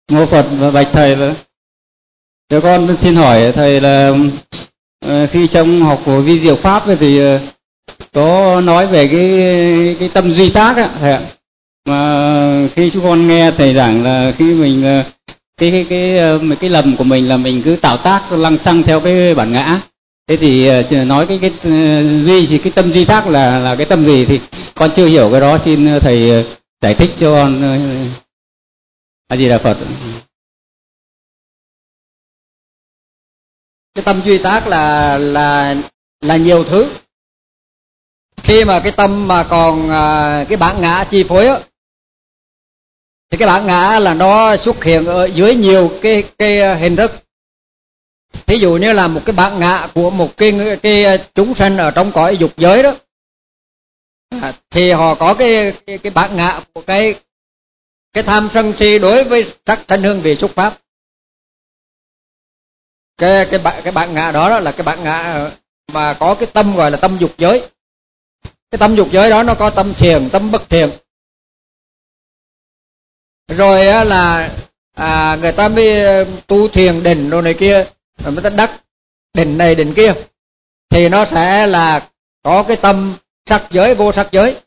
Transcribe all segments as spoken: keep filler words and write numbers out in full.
Mô Phật và bạch thầy. Và cho con xin hỏi thầy là khi trong học của vi diệu pháp thì có nói về cái cái tâm duy tác ạ thầy ạ. Mà khi chúng con nghe thầy giảng là khi mình cái cái cái cái, cái lầm của mình là mình cứ tạo tác lăng xăng theo cái bản ngã. Thế thì nói cái cái duy thì cái tâm duy tác là là cái tâm gì thì con chưa hiểu cái đó, xin thầy giải thích cho con. A Di Đà Phật. Cái tâm duy tác là là là nhiều thứ. Khi mà cái tâm mà còn à, cái bản ngã chi phối á, thì cái bản ngã là nó xuất hiện ở dưới nhiều cái cái hình thức. Thí dụ như là một cái bản ngã của một cái cái chúng sanh ở trong cõi dục giới đó, à, thì họ có cái cái, cái bản ngã của cái cái tham sân si đối với sắc thanh hương vị xúc pháp. Cái cái bản cái bản ngã đó, đó là cái bản ngã mà có cái tâm gọi là tâm dục giới. Cái tâm dục giới đó nó có tâm thiền, tâm bất thiền. Rồi á là à, người ta mới tu thiền định rồi này kia, rồi mới ta đắc định này định kia, thì nó sẽ là có cái tâm sắc giới, vô sắc giới.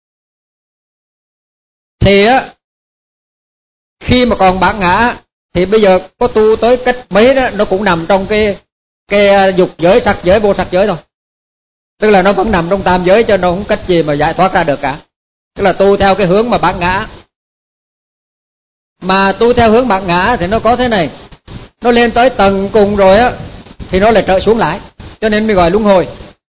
Thì á, khi mà còn bản ngã thì bây giờ có tu tới cách mấy đó, nó cũng nằm trong cái cái dục giới, sắc giới, vô sắc giới thôi. Tức là nó vẫn nằm trong tam giới, cho nó không cách gì mà giải thoát ra được cả. Tức là tu theo cái hướng mà bản ngã. Mà tu theo hướng bản ngã thì nó có thế này, nó lên tới tầng cùng rồi á thì nó lại trở xuống lại, cho nên mới gọi luân hồi.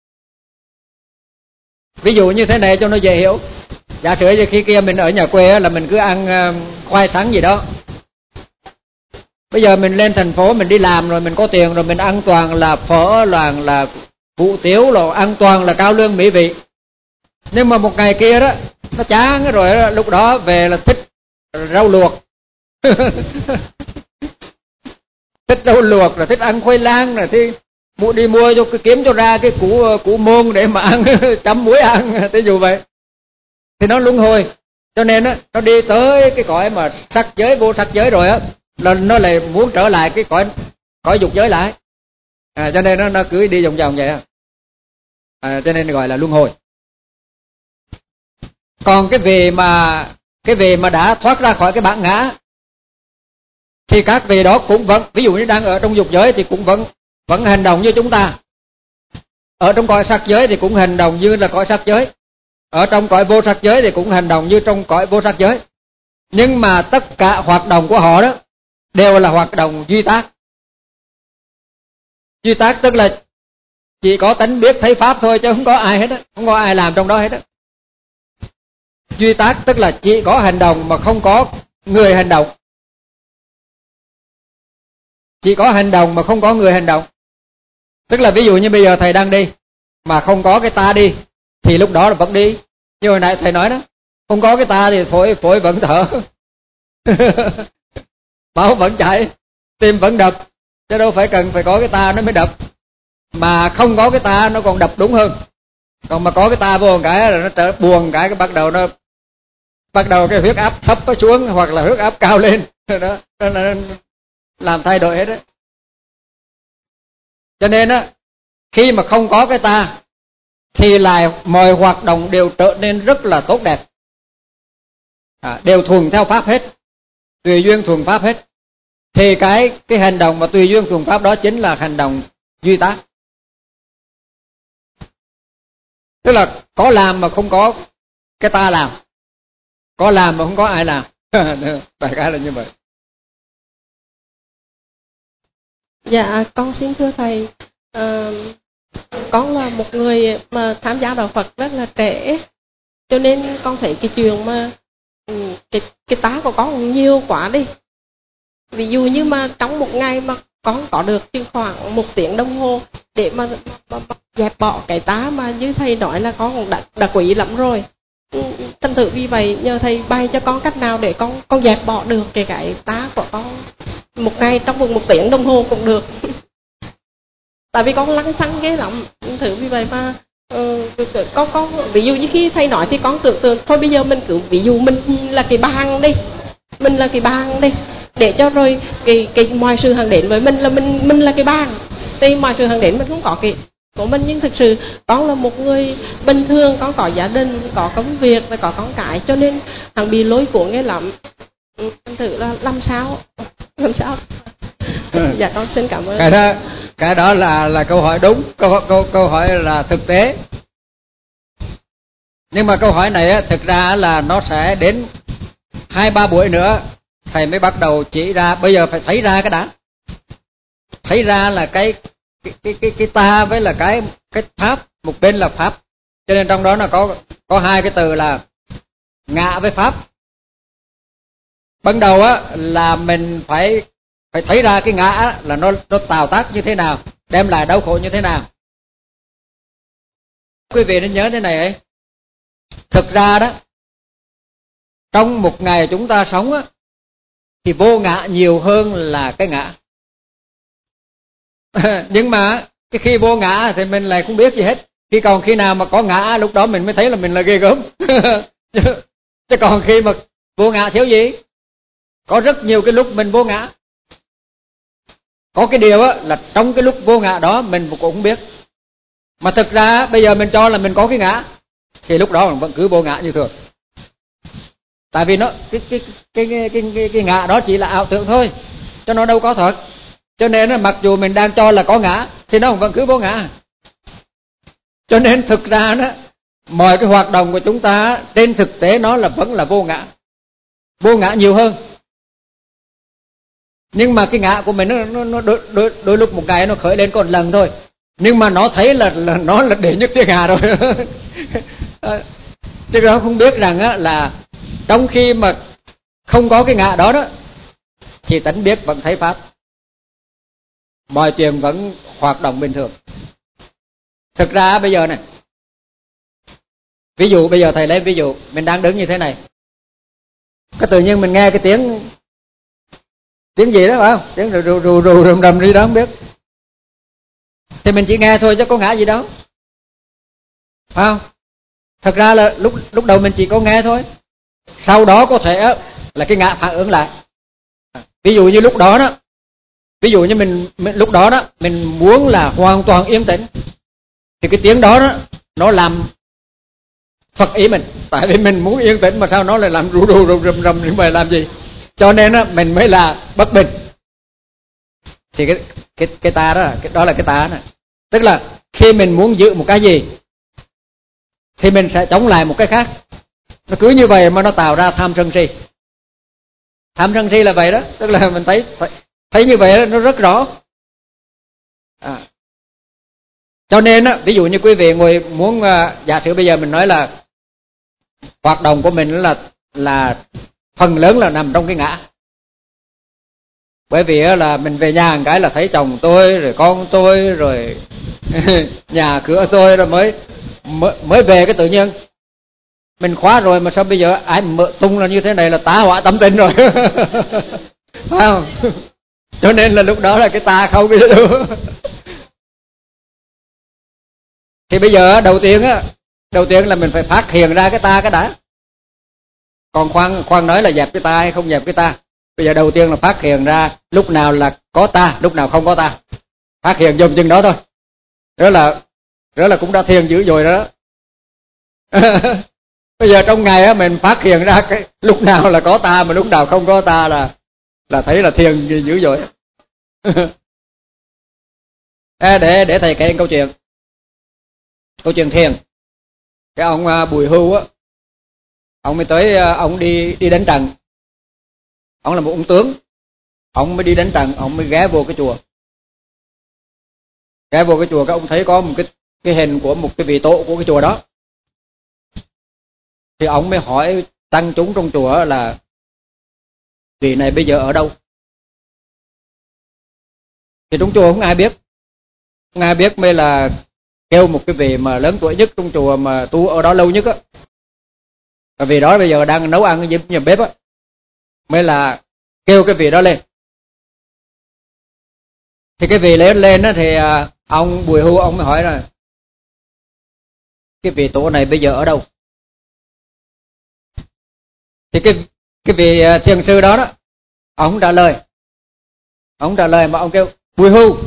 Ví dụ như thế này cho nó dễ hiểu. Giả sử như khi kia mình ở nhà quê á, là mình cứ ăn khoai sắn gì đó. Bây giờ mình lên thành phố mình đi làm rồi, mình có tiền rồi, mình ăn toàn là phở, toàn là hủ tiếu, rồi ăn toàn là cao lương mỹ vị. Nhưng mà một ngày kia đó nó chán rồi đó, lúc đó về là thích rau luộc. Thích rau luộc, rồi thích ăn khoai lang, rồi thì mua đi mua cho cái kiếm cho ra cái củ củ môn để mà ăn, chấm muối ăn, thế dù vậy. Thì nó luân hồi. Cho nên á, nó đi tới cái cõi mà sắc giới, vô sắc giới rồi á, là nó lại muốn trở lại cái cõi cõi dục giới lại. À, cho nên nó nó cứ đi vòng vòng vậy á. À, cho nên gọi là luân hồi. Còn cái vị mà cái vị mà đã thoát ra khỏi cái bản ngã thì các vị đó cũng vẫn, ví dụ như đang ở trong dục giới thì cũng vẫn vẫn hành động như chúng ta. Ở trong cõi sắc giới thì cũng hành động như là cõi sắc giới. Ở trong cõi vô sắc giới thì cũng hành động như trong cõi vô sắc giới. Nhưng mà tất cả hoạt động của họ đó đều là hoạt động duy tác. Duy tác tức là chỉ có tánh biết thấy pháp thôi, chứ không có ai hết á, không có ai làm trong đó hết á. Duy tác tức là chỉ có hành động mà không có người hành động. Chỉ có hành động mà không có người hành động. Tức là ví dụ như bây giờ thầy đang đi mà không có cái ta đi thì lúc đó là vẫn đi. Như hồi nãy thầy nói đó, không có cái ta thì phổi phổi vẫn thở. Máu vẫn chảy, tim vẫn đập, chứ đâu phải cần phải có cái ta nó mới đập. Mà không có cái ta nó còn đập đúng hơn. Còn mà có cái ta vô một cái rồi nó trở buồn cái, cái bắt đầu nó bắt đầu cái huyết áp thấp nó xuống hoặc là huyết áp cao lên. Đó, đó là làm thay đổi hết đấy. Cho nên á, khi mà không có cái ta thì lại mọi hoạt động đều trở nên rất là tốt đẹp. À, đều thuần theo pháp hết, tùy duyên thuần pháp hết. Thì cái cái hành động mà tùy duyên thuần pháp đó chính là hành động duy tác. Tức là có làm mà không có cái ta làm, có làm mà không có ai làm. Đại khái là như vậy. Dạ, con xin thưa thầy, à, con là một người mà tham gia đạo Phật rất là trẻ, cho nên con thấy cái chuyện mà cái cái tá của con nhiều quá đi. Ví dụ như mà trong một ngày mà con có được chừng khoảng một tiếng đồng hồ để mà, mà, mà dẹp bỏ cái tá mà như thầy nói là con cũng đã, đã quý lắm rồi. Thành thử vì vậy nhờ thầy bày cho con cách nào để con con dẹp bỏ được cái cái tá của con một ngày trong vòng một tiếng đồng hồ cũng được. Tại vì con lăng xăng ghê lắm. Thử vì vậy mà uh, con con ví dụ như khi thầy nói thì con tưởng tượng thôi bây giờ mình cứ ví dụ mình là cái bàn đi, mình là cái bàn đi, để cho rồi cái cái mọi sự hàng đến với mình là mình mình là cái bàn, thì mọi sự hàng đến mình không có cái của mình. Nhưng thực sự con là một người bình thường, con có gia đình, có công việc và có con cái, cho nên thằng bị lối cuốn nghe lắm. Thành thử là làm sao làm sao dạ con xin cảm ơn. Cái đó cái đó là là câu hỏi đúng, câu câu câu hỏi là thực tế. Nhưng mà câu hỏi này á, thực ra là nó sẽ đến hai ba buổi nữa thầy mới bắt đầu chỉ ra. Bây giờ phải thấy ra cái đã, thấy ra là cái cái cái cái, cái ta với là cái cái pháp, một bên là pháp, cho nên trong đó là có có hai cái từ là ngã với pháp. Ban đầu á là mình phải phải thấy ra cái ngã là nó nó tạo tác như thế nào, đem lại đau khổ như thế nào. Quý vị nên nhớ thế này ấy, thực ra đó trong một ngày chúng ta sống á thì vô ngã nhiều hơn là cái ngã. Nhưng mà cái khi vô ngã thì mình lại không biết gì hết. Khi còn khi nào mà có ngã, lúc đó mình mới thấy là mình là ghê gớm. Chứ còn khi mà vô ngã thiếu gì? Có rất nhiều cái lúc mình vô ngã. Có cái điều á là trong cái lúc vô ngã đó mình cũng không biết. Mà thực ra bây giờ mình cho là mình có cái ngã, thì lúc đó mình vẫn cứ vô ngã như thường. Tại vì nó cái cái cái cái cái, cái, cái ngã đó chỉ là ảo tưởng thôi, cho nó đâu có thật. Cho nên mặc dù mình đang cho là có ngã thì nó vẫn cứ vô ngã. Cho nên thực ra đó, mọi cái hoạt động của chúng ta trên thực tế nó là vẫn là vô ngã, vô ngã nhiều hơn. Nhưng mà cái ngã của mình nó, nó, nó đôi, đôi, đôi lúc một ngày nó khởi lên còn lần thôi, nhưng mà nó thấy là, là nó là để nhất thiên hạ rồi. Chứ nó không biết rằng á, là trong khi mà không có cái ngã đó đó thì tánh biết vẫn thấy pháp, mọi chuyện vẫn hoạt động bình thường. Thực ra bây giờ này, ví dụ bây giờ thầy lấy ví dụ mình đang đứng như thế này, cái tự nhiên mình nghe cái tiếng tiếng gì đó phải không, tiếng rù rù rù rù rầm rầm gì đó không biết, thì mình chỉ nghe thôi chứ có ngã gì đâu, phải không? Thật ra là lúc lúc đầu mình chỉ có nghe thôi, sau đó có thể là cái ngã phản ứng lại. Ví dụ như lúc đó đó, ví dụ như mình, mình lúc đó đó mình muốn là hoàn toàn yên tĩnh, thì cái tiếng đó đó nó làm phật ý mình, tại vì mình muốn yên tĩnh mà sao nó lại làm rù rù rù rầm rầm như vậy làm gì? Cho nên đó, mình mới là bất bình. Thì cái cái cái ta đó, cái đó là cái ta đó. Tức là khi mình muốn giữ một cái gì thì mình sẽ chống lại một cái khác. Nó cứ như vậy mà nó tạo ra tham sân si. Tham sân si là vậy đó, tức là mình thấy thấy như vậy đó, nó rất rõ. À. Cho nên á, ví dụ như quý vị ngồi muốn uh, giả sử bây giờ mình nói là hoạt động của mình là là phần lớn là nằm trong cái ngã. Bởi vì là mình về nhà một cái là thấy chồng tôi rồi con tôi rồi nhà cửa tôi rồi mới mới, mới về cái tự nhiên mình khóa rồi mà sao bây giờ ai mở tung là như thế này là tá hỏa tâm tình rồi. Phải không? Cho nên là lúc đó là cái ta không cái đâu. Thì bây giờ đầu tiên á, đầu tiên là mình phải phát hiện ra cái ta cái đã. Còn khoan khoan nói là dẹp cái ta hay không dẹp cái ta. Bây giờ đầu tiên là phát hiện ra lúc nào là có ta, lúc nào không có ta. Phát hiện dùm chừng đó thôi. Đó là đó là cũng đã thiền dữ dội đó. Bây giờ trong ngày á mình phát hiện ra cái lúc nào là có ta mà lúc nào không có ta là là thấy là thiền dữ dội. À, để để thầy kể câu chuyện. Câu chuyện thiền. Cái ông Bùi Hưu á, ông mới tới, ông đi đi đánh trận. Ông là một ông tướng, ông mới đi đánh trận, ông mới ghé vô cái chùa. Ghé vô cái chùa, các ông thấy có một cái cái hình của một cái vị tổ của cái chùa đó. Thì ông mới hỏi tăng chúng trong chùa là vị này bây giờ ở đâu? Thì trong chùa không ai biết, không ai biết, mới là kêu một cái vị mà lớn tuổi nhất trong chùa mà tu ở đó lâu nhất á. Và vị đó bây giờ đang nấu ăn ở nhà bếp á, mới là kêu cái vị đó lên. Thì cái vị lên lên á thì ông Bùi Hưu ông mới hỏi là cái vị tổ này bây giờ ở đâu? Thì cái cái vị thiền sư đó đó, Ông trả lời. Ông trả lời mà ông kêu bùi hưu.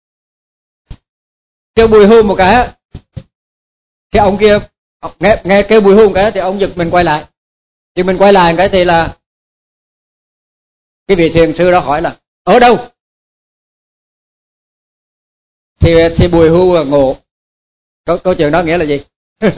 Kêu bùi hưu một cái, thì ông kia nghe, nghe kêu bùi hưu một cái thì ông giật mình quay lại. Thì mình quay lại một cái thì là cái vị thiền sư đó hỏi là ở đâu? Thì thì bùi hưu ngộ. Câu, câu chuyện đó nghĩa là gì?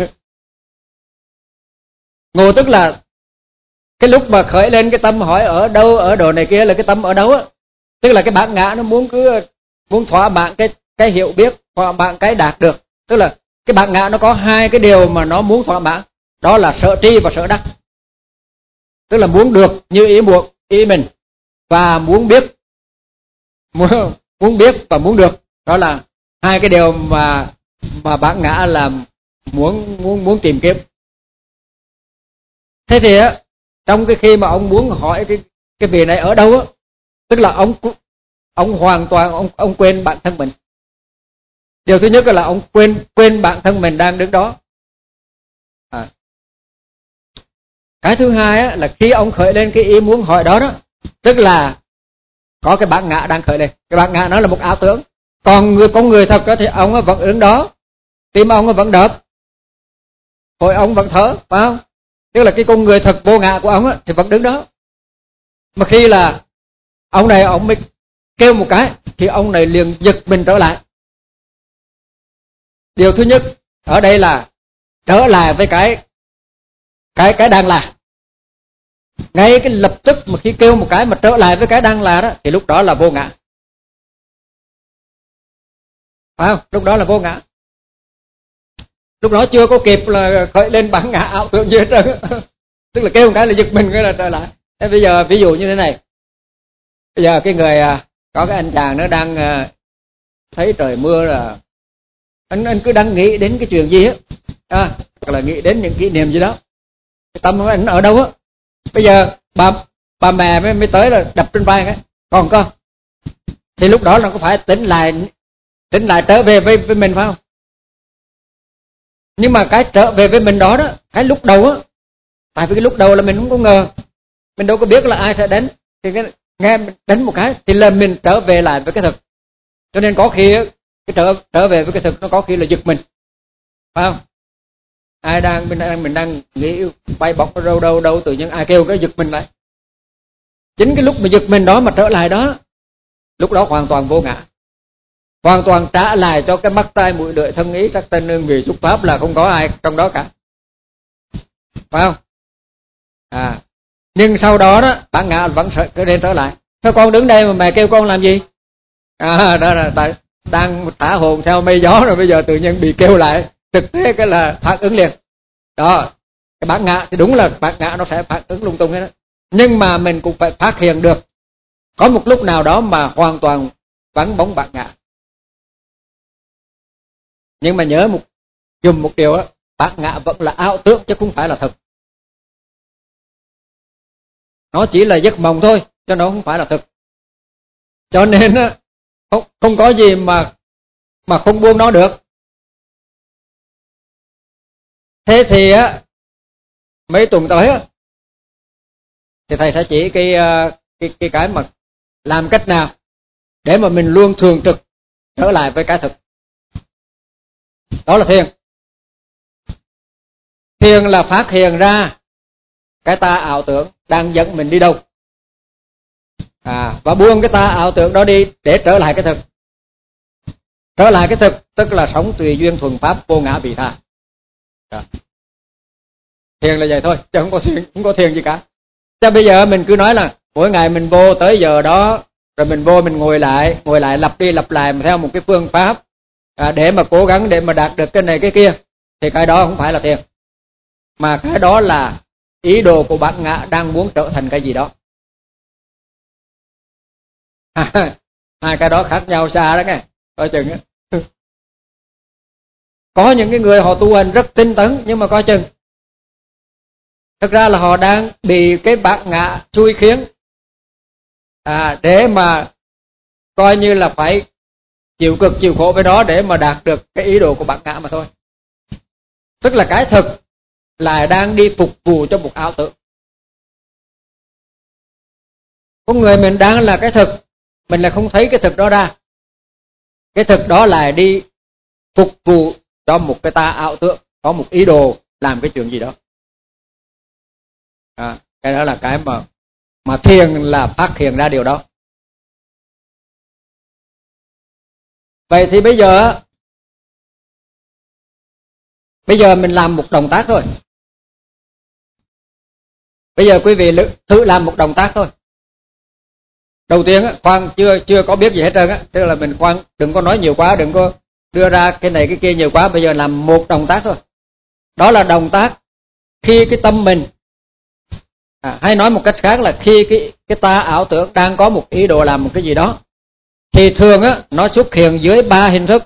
Ngộ tức là cái lúc mà khởi lên cái tâm hỏi ở đâu, ở đồ này kia là cái tâm ở đâu á. Tức là cái bản ngã nó muốn cứ muốn thỏa mãn cái cái hiểu biết, thỏa mãn cái đạt được. Tức là cái bản ngã nó có hai cái điều mà nó muốn thỏa mãn, đó là sợ tri và sợ đắc. Tức là muốn được như ý muốn ý mình và muốn biết, muốn muốn biết và muốn được. Đó là hai cái điều mà mà bản ngã là muốn muốn muốn tìm kiếm. Thế thì á, trong cái khi mà ông muốn hỏi cái cái vị này ở đâu á, tức là ông ông hoàn toàn ông ông quên bản thân mình. Điều thứ nhất là ông quên quên bản thân mình đang đứng đó. À. Cái thứ hai á, là khi ông khởi lên cái ý muốn hỏi đó đó, tức là có cái bản ngã đang khởi lên. Cái bản ngã nó là một ảo tưởng. Còn người con người thật đó thì ông vẫn đứng đó, tim ông vẫn đập, phổi ông vẫn thở, phải không? Tức là cái con người thật vô ngã của ông á, thì vẫn đứng đó. Mà khi là ông này ông mới kêu một cái thì ông này liền giật mình trở lại. Điều thứ nhất ở đây là trở lại với cái cái cái đang là. Ngay cái lập tức mà khi kêu một cái mà trở lại với cái đang là đó, thì lúc đó là vô ngã. Phải không? Lúc đó là vô ngã. Lúc đó chưa có kịp là khởi lên bản ngã ảo tưởng gì hết trơn. Tức là kêu một cái là giật mình cái là trở lại. Thế bây giờ ví dụ như thế này. Bây giờ cái người có cái anh chàng nó đang thấy trời mưa là anh anh cứ đang nghĩ đến cái chuyện gì á, à, hoặc là nghĩ đến những kỷ niệm gì đó. Cái tâm của anh ở đâu á. Bây giờ bà bà mẹ mới, mới tới là đập trên vai cái còn con. Thì lúc đó là có phải tỉnh lại tỉnh lại trở về với với mình phải không? Nhưng mà cái trở về với mình đó đó, cái lúc đầu á, tại vì cái lúc đầu là mình không có ngờ, mình đâu có biết là ai sẽ đến, thì cái, nghe đánh một cái thì là mình trở về lại với cái thực. Cho nên có khi cái trở trở về với cái thực nó có khi là giật mình, phải không? Ai đang mình đang mình đang nghĩ bay bọc ở đâu đâu đâu, tự nhiên ai kêu cái giật mình lại. Chính cái lúc mà giật mình đó mà trở lại đó, lúc đó hoàn toàn vô ngã, hoàn toàn trả lại cho cái mắt tai mũi lưỡi thân ý sắc tên hương vị xúc pháp, là không có ai trong đó cả, phải không? À, nhưng sau đó đó bản ngã vẫn trở nên trở lại. Sao con đứng đây mà mẹ kêu con làm gì? À, đó là tại đang thả hồn theo mây gió rồi bây giờ tự nhiên bị kêu lại, thực tế cái là phản ứng liền. Đó, cái bản ngã thì đúng là bản ngã nó sẽ phản ứng lung tung hết đó. Nhưng mà mình cũng phải phát hiện được có một lúc nào đó mà hoàn toàn vắng bóng bản ngã. Nhưng mà nhớ một dùng một điều đó, bản ngã vẫn là ảo tưởng chứ không phải là thật. Nó chỉ là giấc mộng thôi, cho nó không phải là thực. Cho nên không, không có gì mà mà không buông nó được. Thế thì á, mấy tuần tới á, thì thầy sẽ chỉ cái cái cái cái mà làm cách nào để mà mình luôn thường trực trở lại với cái thực. Đó là thiền. Thiền là phát hiện ra cái ta ảo tưởng đang dẫn mình đi đâu, à, và buông cái ta ảo tưởng đó đi để trở lại cái thực. Trở lại cái thực tức là sống tùy duyên thuần pháp, vô ngã vị tha. À. Thiền là vậy thôi, chứ không có thiền, không có thiền gì cả. Chứ bây giờ mình cứ nói là mỗi ngày mình vô tới giờ đó, rồi mình vô mình ngồi lại, ngồi lại lặp đi lặp lại theo một cái phương pháp, à, để mà cố gắng để mà đạt được cái này cái kia, thì cái đó không phải là thiền, mà cái đó là ý đồ của bản ngã đang muốn trở thành cái gì đó. Hai cái đó khác nhau xa đó nghe, coi chừng á. Có những cái người họ tu hành rất tinh tấn, nhưng mà coi chừng, thực ra là họ đang bị cái bản ngã xui khiến, à, để mà coi như là phải chịu cực chịu khổ với đó để mà đạt được cái ý đồ của bản ngã mà thôi. Tức là cái thực là đang đi phục vụ cho một ảo tưởng. Con người mình đang là cái thực, mình lại không thấy cái thực đó ra. Cái thực đó là đi phục vụ cho một cái ta ảo tưởng, có một ý đồ làm cái chuyện gì đó. À, cái đó là cái mà mà thiền là phát hiện ra điều đó. Vậy thì bây giờ bây giờ mình làm một động tác thôi. Bây giờ quý vị thử làm một động tác thôi. Đầu tiên khoan chưa chưa có biết gì hết trơn á, tức là mình khoan đừng có nói nhiều quá, đừng có đưa ra cái này cái kia nhiều quá. Bây giờ làm một động tác thôi. Đó là động tác khi cái tâm mình, à, hay nói một cách khác là khi cái cái ta ảo tưởng đang có một ý đồ làm một cái gì đó, thì thường á nó xuất hiện dưới ba hình thức.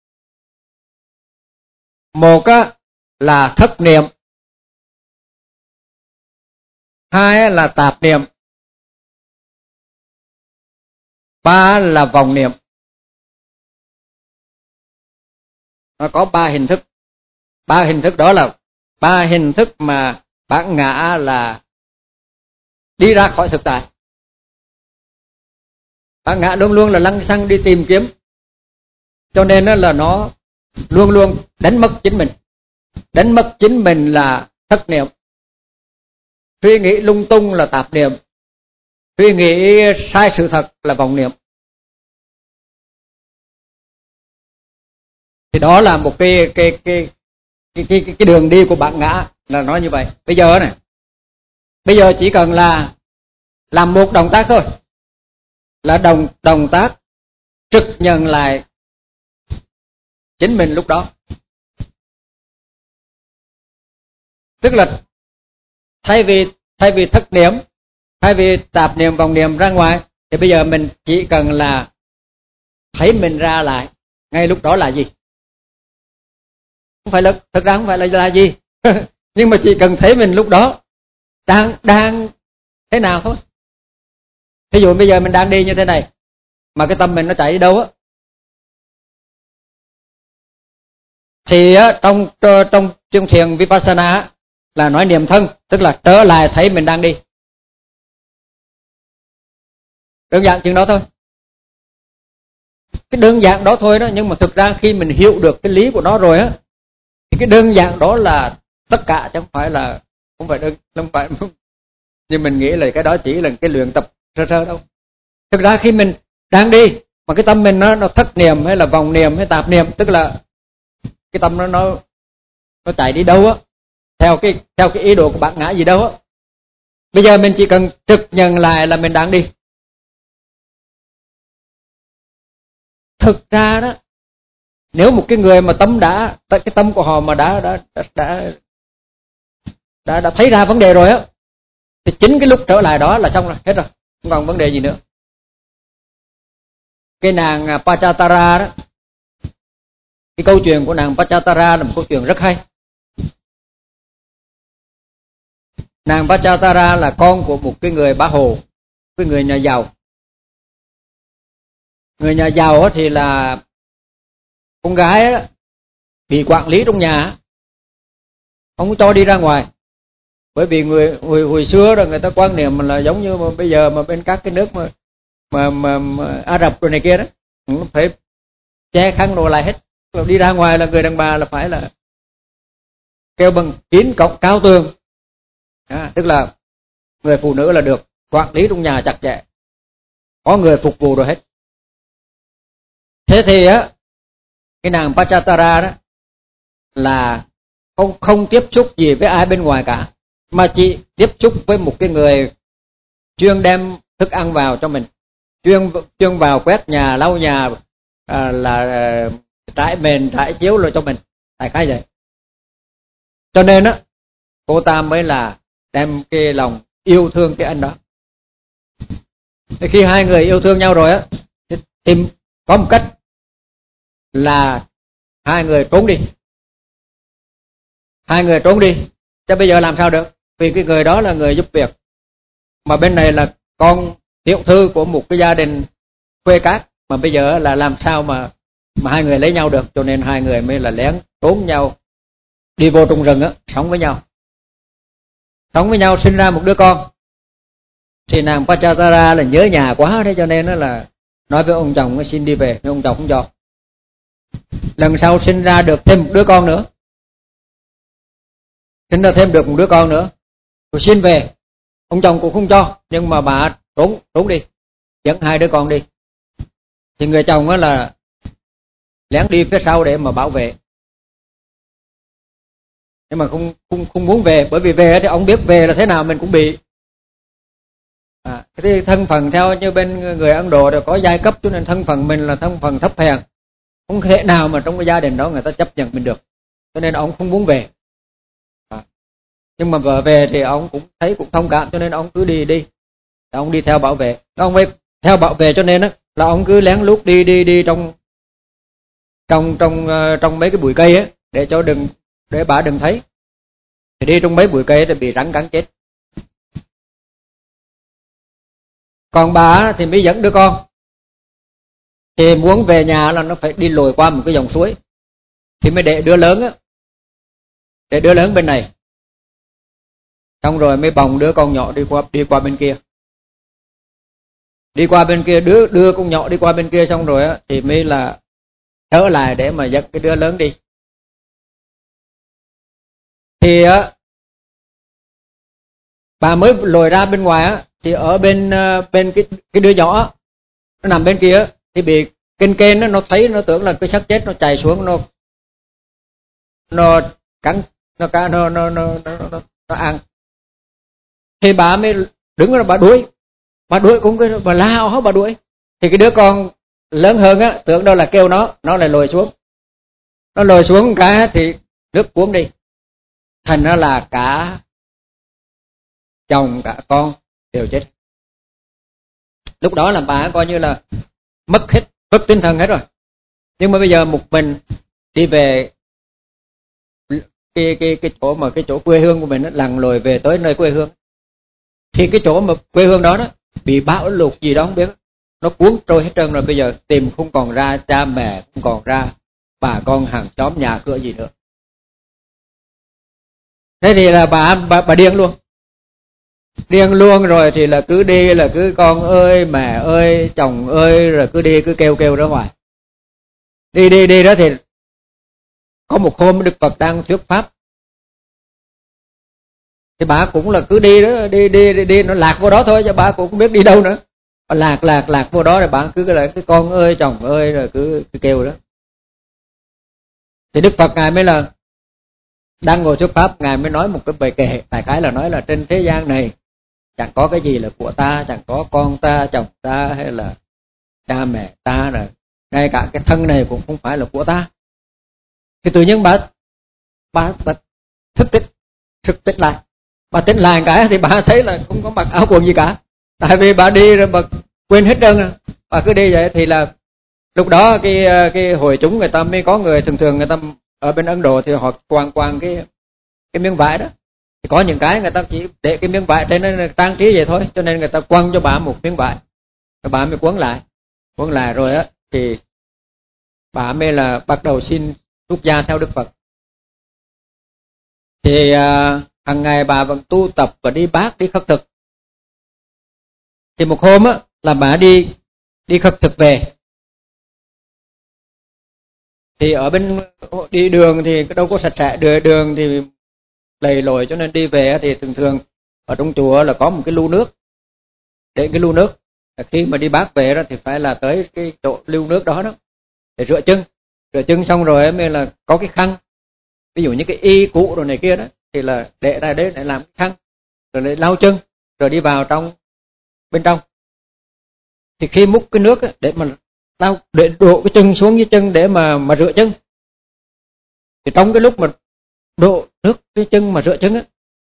Một á là thất niệm, hai là tạp niệm, ba là vọng niệm. Nó có ba hình thức. Ba hình thức đó là ba hình thức mà bản ngã là đi ra khỏi thực tại. Bản ngã luôn luôn là lăng xăng đi tìm kiếm, cho nên là nó luôn luôn đánh mất chính mình. Đánh mất chính mình là thất niệm. Suy nghĩ lung tung là tạp niệm. Suy nghĩ sai sự thật là vọng niệm. Thì đó là một cái cái cái cái cái, cái đường đi của bản ngã là nói như vậy. Bây giờ này, bây giờ chỉ cần là làm một động tác thôi, là động động tác trực nhận lại chính mình lúc đó. Tức là thay vì thay vì thất niệm, thay vì tạp niệm vọng niệm ra ngoài, thì bây giờ mình chỉ cần là thấy mình ra lại ngay lúc đó là gì. Không phải là, thật ra không phải là là gì nhưng mà chỉ cần thấy mình lúc đó đang đang thế nào thôi. Ví dụ bây giờ mình đang đi như thế này, mà cái tâm mình nó chạy đi đâu á, thì á, trong trong chương thiền Vipassana là nói niệm thân, tức là trở lại thấy mình đang đi. Đơn giản chuyện đó thôi. Cái đơn giản đó thôi đó, nhưng mà thực ra khi mình hiểu được cái lý của nó rồi á, thì cái đơn giản đó là tất cả, chứ không phải là không phải đơn, không phải nhưng mình nghĩ là cái đó chỉ là cái luyện tập sơ sơ đâu. Thực ra khi mình đang đi mà cái tâm mình nó nó thất niệm hay là vọng niệm hay tạp niệm, tức là cái tâm nó nó nó chạy đi đâu á, theo cái theo cái ý đồ của bản ngã gì đâu á. Bây giờ mình chỉ cần trực nhận lại là mình đang đi. Thực ra đó, nếu một cái người mà tâm đã, cái tâm của họ mà đã đã đã đã đã, đã thấy ra vấn đề rồi á, thì chính cái lúc trở lại đó là xong rồi, hết rồi, không còn vấn đề gì nữa. Cái nàng Pachatara đó, cái câu chuyện của nàng Pachatara là một câu chuyện rất hay. Nàng Pachatara là con của một cái người bá hồ, cái người nhà giàu. Người nhà giàu thì là con gái đó, bị quản lý trong nhà, không cho đi ra ngoài. Bởi vì người hồi, hồi xưa rồi người ta quan niệm là giống như mà bây giờ mà bên các cái nước mà mà, mà, mà Ả Rập rồi này kia đó, phải che khăn đồ lại hết. Rồi đi ra ngoài là người đàn bà là phải là kêu bằng kín cổng cao tường. À, tức là người phụ nữ là được quản lý trong nhà chặt chẽ, có người phục vụ rồi hết. Thế thì á, cái nàng Pachatara đó là không không tiếp xúc gì với ai bên ngoài cả, mà chỉ tiếp xúc với một cái người chuyên đem thức ăn vào cho mình, chuyên chuyên vào quét nhà, lau nhà, à, là à, trải mền trải chiếu rồi cho mình, tại cái vậy. Cho nên á, cô ta mới là đem cái lòng yêu thương cái anh đó. Thì khi hai người yêu thương nhau rồi á, thì tìm có một cách là hai người trốn đi. Hai người trốn đi, chứ bây giờ làm sao được, vì cái người đó là người giúp việc, mà bên này là con tiểu thư của một cái gia đình quê cát, mà bây giờ là làm sao mà mà hai người lấy nhau được. Cho nên hai người mới là lén trốn nhau, đi vô trong rừng á, sống với nhau. Sống với nhau sinh ra một đứa con. Thì nàng Pachadara là nhớ nhà quá, thế cho nên là nói với ông chồng xin đi về, nhưng ông chồng không cho. Lần sau sinh ra được thêm một đứa con nữa, sinh ra thêm được một đứa con nữa, rồi xin về, ông chồng cũng không cho, nhưng mà bà trốn trốn đi, dẫn hai đứa con đi. Thì người chồng á là lén đi phía sau để mà bảo vệ, nhưng mà không không không muốn về, bởi vì về thì ông biết về là thế nào mình cũng bị. À, cái thân phận theo như bên người Ấn Độ đều có giai cấp, cho nên thân phận mình là thân phận thấp hèn, không thể nào mà trong cái gia đình đó người ta chấp nhận mình được, cho nên ông không muốn về. À, nhưng mà vợ về thì ông cũng thấy cũng thông cảm, cho nên ông cứ đi đi, ông đi theo bảo vệ, ông phải theo bảo vệ, cho nên á là ông cứ lén lút đi đi đi trong trong trong trong mấy cái bụi cây á, để cho đừng để bà đừng thấy. Thì đi trong mấy bụi cây thì bị rắn cắn chết. Còn bà thì mới dẫn đứa con, thì muốn về nhà là nó phải đi lội qua một cái dòng suối, thì mới để đứa lớn á, để đứa lớn bên này, xong rồi mới bồng đứa con nhỏ đi qua đi qua bên kia, đi qua bên kia đưa đưa con nhỏ đi qua bên kia, xong rồi á thì mới là trở lại để mà dẫn cái đứa lớn đi. Thì á bà mới lồi ra bên ngoài á, thì ở bên bên cái cái đứa nhỏ nó nằm bên kia thì bị kên kên nó nó thấy, nó tưởng là cái xác chết, nó chạy xuống, nó nó cắn, nó cá nó nó nó nó, nó, nó ăn. Thì bà mới đứng ra bà đuổi, bà đuổi cũng cái bà lao hết bà đuổi. Thì cái đứa con lớn hơn á tưởng đâu là kêu nó, nó lại lồi xuống, nó lồi xuống cái thì nước cuốn đi, thành ra là cả chồng cả con đều chết. Lúc đó là bà coi như là mất hết, mất tinh thần hết rồi. Nhưng mà bây giờ một mình đi về cái cái cái chỗ mà cái chỗ quê hương của mình, lặn lội về tới nơi quê hương, thì cái chỗ mà quê hương đó đó bị bão lụt gì đó không biết, nó cuốn trôi hết trơn rồi. Bây giờ tìm không còn ra cha mẹ, không còn ra bà con hàng xóm nhà cửa gì nữa. Thế thì là bà bà, bà điên luôn, điên luôn rồi. Thì là cứ đi là cứ con ơi mẹ ơi chồng ơi, rồi cứ đi cứ kêu kêu ra ngoài, đi đi đi đó. Thì có một hôm Đức Phật đang thuyết pháp, thì bà cũng là cứ đi đó, đi đi đi, đi nó lạc vô đó thôi, cho bà cũng không biết đi đâu nữa. Bà lạc lạc lạc vô đó rồi bà cứ là cái con ơi chồng ơi, rồi cứ, cứ kêu đó. Thì Đức Phật ngài mới là đang ngồi thuyết pháp, ngài mới nói một cái bài kệ, đại khái là nói là trên thế gian này chẳng có cái gì là của ta, chẳng có con ta, chồng ta hay là cha mẹ ta, rồi ngay cả cái thân này cũng không phải là của ta. Thì tự nhiên bà bà, bà thức tỉnh, thức tỉnh lại. Bà tỉnh lại cái thì bà thấy là không có mặc áo quần gì cả, tại vì bà đi rồi bà quên hết trơn rồi. Bà cứ đi vậy thì là lúc đó cái cái hội chúng người ta mới có người, thường thường người ta ở bên Ấn Độ thì họ quàng quàng cái cái miếng vải đó. Thì có những cái người ta chỉ để cái miếng vải trên nó trang trí vậy thôi, cho nên người ta quăng cho bà một miếng vải, rồi bà mới quấn lại, quấn lại rồi á thì bà mới là bắt đầu xin xuất gia theo Đức Phật. Thì à, hàng ngày bà vẫn tu tập và đi bát, đi khất thực. Thì một hôm á là bà đi đi khất thực về, thì ở bên đi đường thì đâu có sạch sẽ, đường đường thì lầy lội, cho nên đi về thì thường thường ở trong chùa là có một cái lu nước, để cái lu nước khi mà đi bát về đó thì phải là tới cái chỗ lưu nước đó đó để rửa chân, rửa chân xong rồi mới là có cái khăn, ví dụ như cái y cũ rồi này kia đó thì là để ra đấy để làm cái khăn, rồi để lau chân, rồi đi vào trong bên trong. Thì khi múc cái nước để mà lau, để đổ cái chân xuống dưới chân để mà mà rửa chân, thì trong cái lúc mà đổ nước cái chân mà rửa chân á,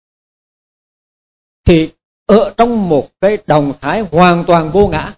thì ở trong một cái động thái hoàn toàn vô ngã.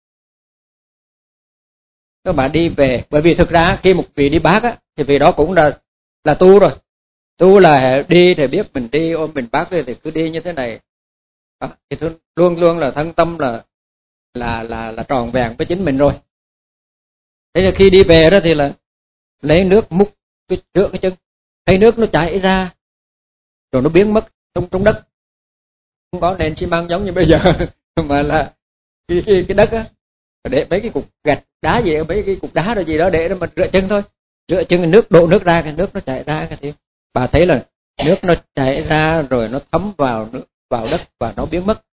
Các bạn đi về, bởi vì thực ra khi một vị đi bát á thì vị đó cũng là là tu rồi, tu là đi thì biết mình đi ôm mình bát đi thì cứ đi như thế này đó, thì luôn luôn là thân tâm là là là là tròn vẹn với chính mình rồi. Thế là khi đi về đó thì là lấy nước múc cái rửa cái chân, thấy nước nó chảy ra rồi nó biến mất trong trong đất. không có nền xi măng giống như bây giờ mà là cái, cái, cái đất á, để mấy cái cục gạch đá gì, mấy cái cục đá rồi gì đó để mà rửa chân thôi, rửa chân nước đổ nước ra, cái nước nó chảy ra, cái thì bà thấy là nước nó chảy ra rồi nó thấm vào nước, vào đất và nó biến mất.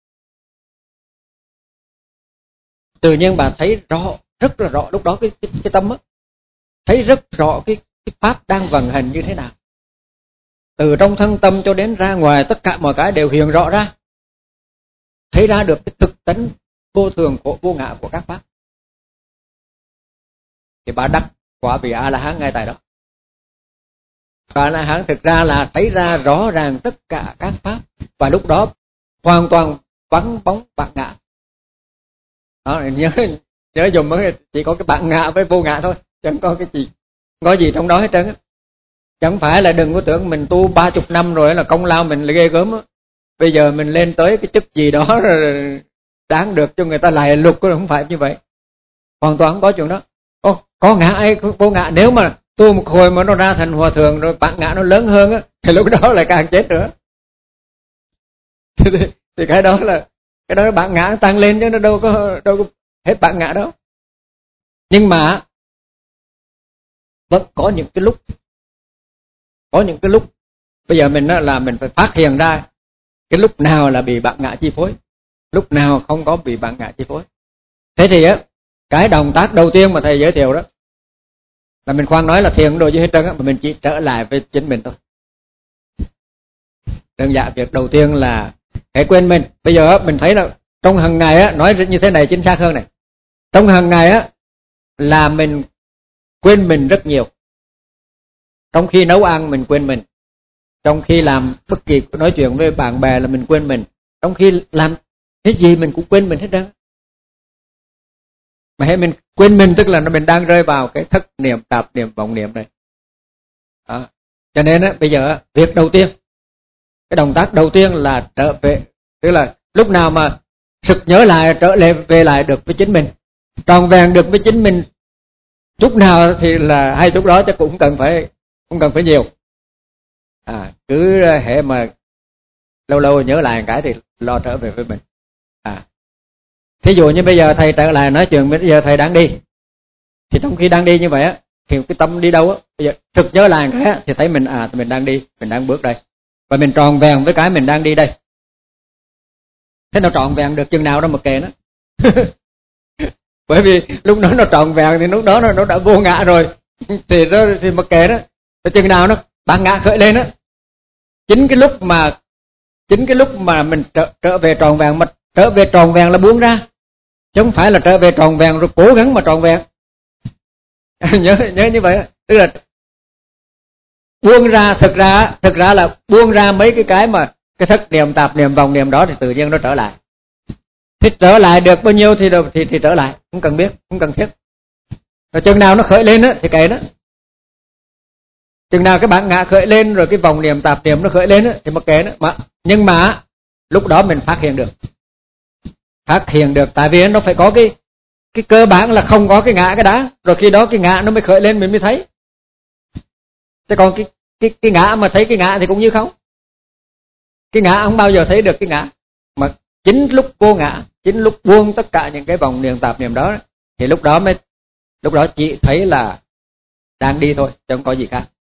Tự nhiên bà thấy rõ, rất là rõ lúc đó cái cái, cái tâm á, thấy rất rõ cái, cái pháp đang vận hành như thế nào. Từ trong thân tâm cho đến ra ngoài, tất cả mọi cái đều hiện rõ ra, thấy ra được cái thực tánh vô thường của vô ngã của các pháp. Thì bà đắc quả vị A La Hán ngay tại đó. A La Hán thực ra là thấy ra rõ ràng tất cả các pháp, và lúc đó hoàn toàn vắng bóng bản ngã. Đó, nhớ nhớ dùng chỉ có cái bản ngã với vô ngã thôi, chẳng có cái gì có gì trong đó hết trơn á. Chẳng phải là đừng có tưởng mình tu ba chục năm rồi là công lao mình là ghê gớm á. Bây giờ mình lên tới cái chức gì đó rồi đáng được cho người ta lại lục, không phải như vậy. Hoàn toàn không có chuyện đó. Ô, có ngã ai vô ngã, nếu mà tu một hồi mà nó ra thành hòa thượng rồi bản ngã nó lớn hơn á, thì lúc đó lại càng chết nữa. thì, thì cái đó là cái đó là bản ngã tăng lên chứ nó đâu có đâu có hết bản ngã đâu. Nhưng mà vẫn có những cái lúc có những cái lúc bây giờ mình là mình phải phát hiện ra cái lúc nào là bị bản ngã chi phối, lúc nào không có bị bản ngã chi phối. Thế thì á, cái động tác đầu tiên mà thầy giới thiệu đó là mình khoan nói là thiền đồ gì hết trơn á, mà mình chỉ trở lại với chính mình thôi. Đơn giản việc đầu tiên là hãy quên mình. Bây giờ mình thấy là trong hàng ngày á, nói như thế này chính xác hơn này, trong hàng ngày á là mình quên mình rất nhiều. Trong khi nấu ăn mình quên mình, trong khi làm bất kỳ nói chuyện với bạn bè là mình quên mình, trong khi làm cái gì mình cũng quên mình hết trơn. Mà hãy mình quên mình tức là mình đang rơi vào cái thất niệm, tạp niệm, vọng niệm này. Đó. Cho nên á, bây giờ việc đầu tiên, cái động tác đầu tiên là trở về, tức là lúc nào mà sực nhớ lại, trở lại về lại được với chính mình, tròn vẹn được với chính mình, chút nào thì là hay chút đó, chứ cũng cần phải không cần phải nhiều. À, cứ hệ mà lâu lâu nhớ lại một cái thì lo trở về với mình. À, thí dụ như bây giờ thầy trở lại nói chuyện, bây giờ thầy đang đi, thì trong khi đang đi như vậy á, thì cái tâm đi đâu á, bây giờ thực nhớ lại cái á, thì thấy mình à mình đang đi, mình đang bước đây, và mình tròn vẹn với cái mình đang đi đây. Thế nó tròn vẹn được chừng nào đó mà kệ nó. Bởi vì lúc đó nó tròn vẹn thì lúc đó nó, nó đã vô ngã rồi, thì nó thì mặc kệ đó. Và chừng nào nó bản ngã khởi lên á, chính cái lúc mà chính cái lúc mà mình trở, trở về tròn vẹn, mà trở về tròn vẹn là buông ra, chứ không phải là trở về tròn vẹn rồi cố gắng mà tròn vẹn. nhớ nhớ như vậy, tức là buông ra, thực ra thực ra là buông ra mấy cái cái mà cái thất niệm, tạp niệm, vọng niệm đó, thì tự nhiên nó trở lại. Thì trở lại được bao nhiêu thì thì thì trở lại, không cần biết, không cần thiết. Rồi chừng nào nó khởi lên á thì kệ nó. Chừng nào cái bản ngã khởi lên rồi cái vọng niệm, tạp niệm nó khởi lên á thì mặc kệ nó. Mà nhưng mà lúc đó mình phát hiện được, phát hiện được, tại vì nó phải có cái cái cơ bản là không có cái ngã cái đã, rồi khi đó cái ngã nó mới khởi lên mình mới thấy. Thế còn cái cái cái ngã mà thấy cái ngã thì cũng như không. Cái ngã không bao giờ thấy được cái ngã, mà chính lúc vô ngã, chính lúc buông tất cả những cái vọng niệm, tạp niệm đó, thì lúc đó mới lúc đó chỉ thấy là đang đi thôi, chứ không có gì khác.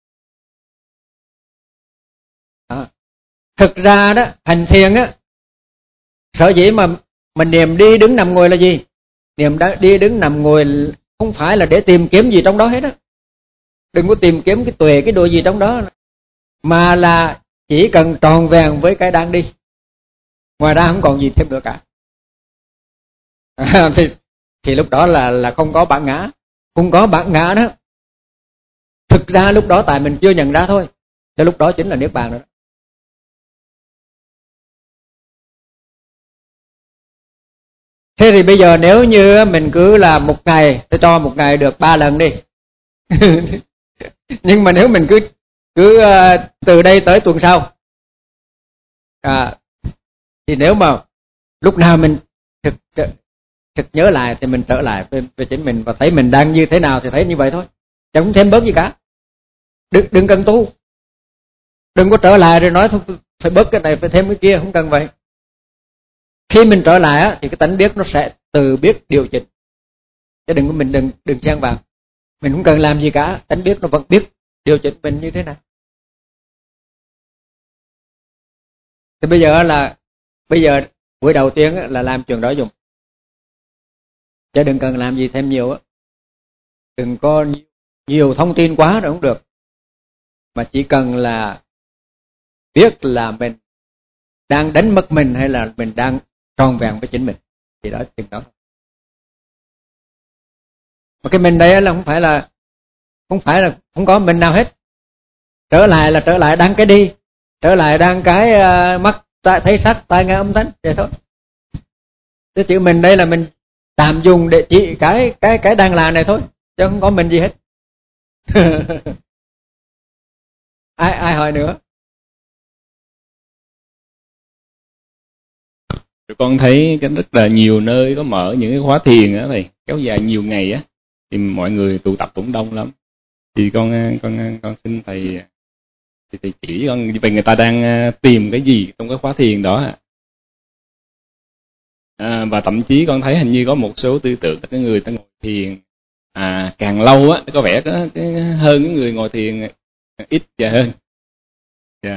Đó. Thực ra đó, hành thiền á, sở dĩ mà mình niệm đi đứng nằm ngồi là gì? Niệm đi đứng nằm ngồi không phải là để tìm kiếm gì trong đó hết á. Đừng có tìm kiếm cái tuệ, cái đồ gì trong đó, mà là chỉ cần tròn vẹn với cái đang đi, ngoài ra không còn gì thêm nữa cả. thì, thì lúc đó là là không có bản ngã. Không có bản ngã đó, thực ra lúc đó tại mình chưa nhận ra thôi, cho lúc đó chính là niết bàn rồi đó. Thế thì bây giờ nếu như mình cứ là một ngày, tôi cho một ngày được ba lần đi. Nhưng mà nếu mình cứ cứ uh, từ đây tới tuần sau, à, thì nếu mà lúc nào mình thực, thực nhớ lại thì mình trở lại với, với chính mình, và thấy mình đang như thế nào thì thấy như vậy thôi, chẳng thêm bớt gì cả. Đừng, đừng cần tu, đừng có trở lại rồi nói thôi phải bớt cái này phải thêm cái kia, không cần vậy. Khi mình trở lại á, thì cái tánh biết nó sẽ tự biết điều chỉnh, chứ đừng mình đừng đừng xen vào. Mình không cần làm gì cả, tánh biết nó vẫn biết điều chỉnh mình như thế nào. Thì bây giờ là bây giờ buổi đầu tiên là làm chuyện đó dùng, chứ đừng cần làm gì thêm nhiều á. Đừng có nhiều thông tin quá rồi không được, mà chỉ cần là biết là mình đang đánh mất mình hay là mình đang tròn vẹn với chính mình, thì đó chừng đó. Mà cái mình đây là không phải là không phải là không có mình nào hết. Trở lại là trở lại đang cái đi, trở lại đang cái uh, mắt thấy sắc, tai nghe âm thanh, vậy thôi. Cái chữ mình đây là mình tạm dùng để chỉ cái cái cái đang là này thôi, chứ không có mình gì hết. ai ai hỏi nữa? Con thấy cái rất là nhiều nơi có mở những cái khóa thiền á thầy, kéo dài nhiều ngày á, thì mọi người tụ tập cũng đông lắm. Thì con con con xin thầy thì thầy chỉ con vậy người ta đang tìm cái gì trong cái khóa thiền đó ạ? À, và thậm chí con thấy hình như có một số tư tưởng cái người ta ngồi thiền à, càng lâu á có vẻ có cái hơn cái người ngồi thiền ít và hơn. Dạ.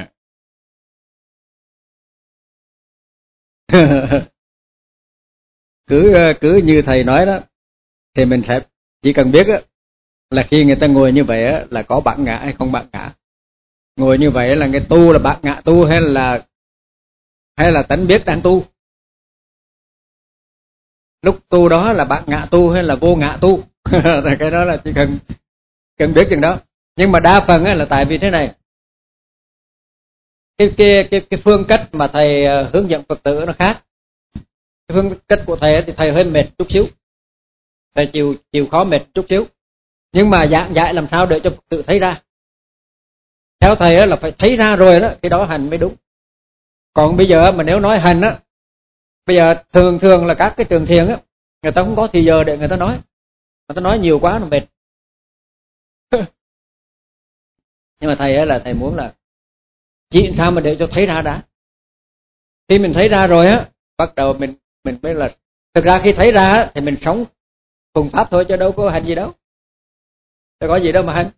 cứ cứ như thầy nói đó, thì mình sẽ chỉ cần biết á, là khi người ta ngồi như vậy á, là có bản ngã hay không bản ngã. Ngồi như vậy là người tu là bản ngã tu hay là hay là tánh biết đang tu. Lúc tu đó là bản ngã tu hay là vô ngã tu. Cái đó là chỉ cần cần biết chừng đó. Nhưng mà đa phần á, là tại vì thế này, cái cái cái cái phương cách mà thầy hướng dẫn Phật tử nó khác. Cái phương cách của thầy thì thầy hơi mệt chút xíu, thầy chịu chịu khó mệt chút xíu, nhưng mà giảng dạy làm sao để cho Phật tử thấy ra. Theo thầy là phải thấy ra rồi đó, khi đó hành mới đúng. Còn bây giờ mà nếu nói hành á, bây giờ thường thường là các cái trường thiền á, người ta không có thì giờ để người ta nói, người ta nói nhiều quá nó mệt. Nhưng mà thầy là thầy muốn là chỉ sao mà để cho thấy ra đã. Khi mình thấy ra rồi á, bắt đầu mình mình mới là thực ra khi thấy ra thì mình sống thuần pháp thôi, chứ đâu có hành gì đâu, đâu có gì đâu mà hành.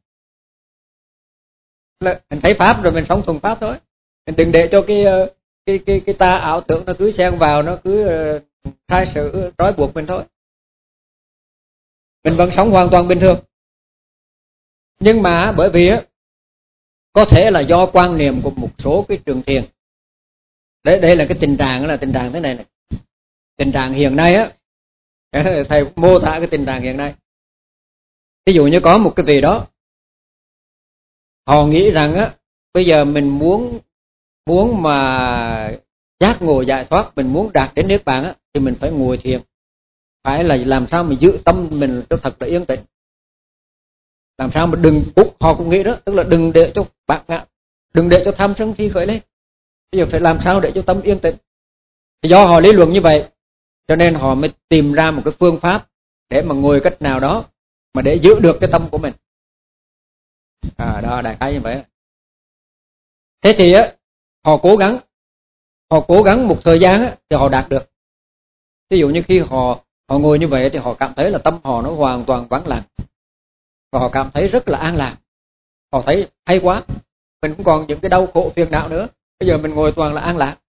Mình thấy pháp rồi mình sống thuần pháp thôi. Mình đừng để cho cái cái cái cái ta ảo tưởng nó cứ xen vào, nó cứ sai sự trói buộc mình thôi. Mình vẫn sống hoàn toàn bình thường. Nhưng mà bởi vì á, có thể là do quan niệm của một số cái trường thiền. Đấy, đây là cái tình trạng là tình trạng thế này này. Tình trạng hiện nay á, thầy mô tả cái tình trạng hiện nay. Ví dụ như có một cái vị đó, họ nghĩ rằng á, bây giờ mình muốn muốn mà giác ngộ giải thoát, mình muốn đạt đến niết bàn á, thì mình phải ngồi thiền, phải là làm sao mà giữ tâm mình cho thật là yên tĩnh, làm sao mà đừng bút, họ cũng nghĩ đó, tức là đừng để cho bạc ngã, đừng để cho tham sân si khởi lên. Bây giờ phải làm sao để cho tâm yên tĩnh. Thì do họ lý luận như vậy, cho nên họ mới tìm ra một cái phương pháp để mà ngồi cách nào đó mà để giữ được cái tâm của mình. À, đó đại khái như vậy. Thế thì á, họ cố gắng, họ cố gắng một thời gian á, thì họ đạt được. Ví dụ như khi họ họ ngồi như vậy thì họ cảm thấy là tâm họ nó hoàn toàn vắng lặng, và họ cảm thấy rất là an lạc. Họ thấy hay quá, mình không còn những cái đau khổ phiền não nữa, bây giờ mình ngồi toàn là an lạc.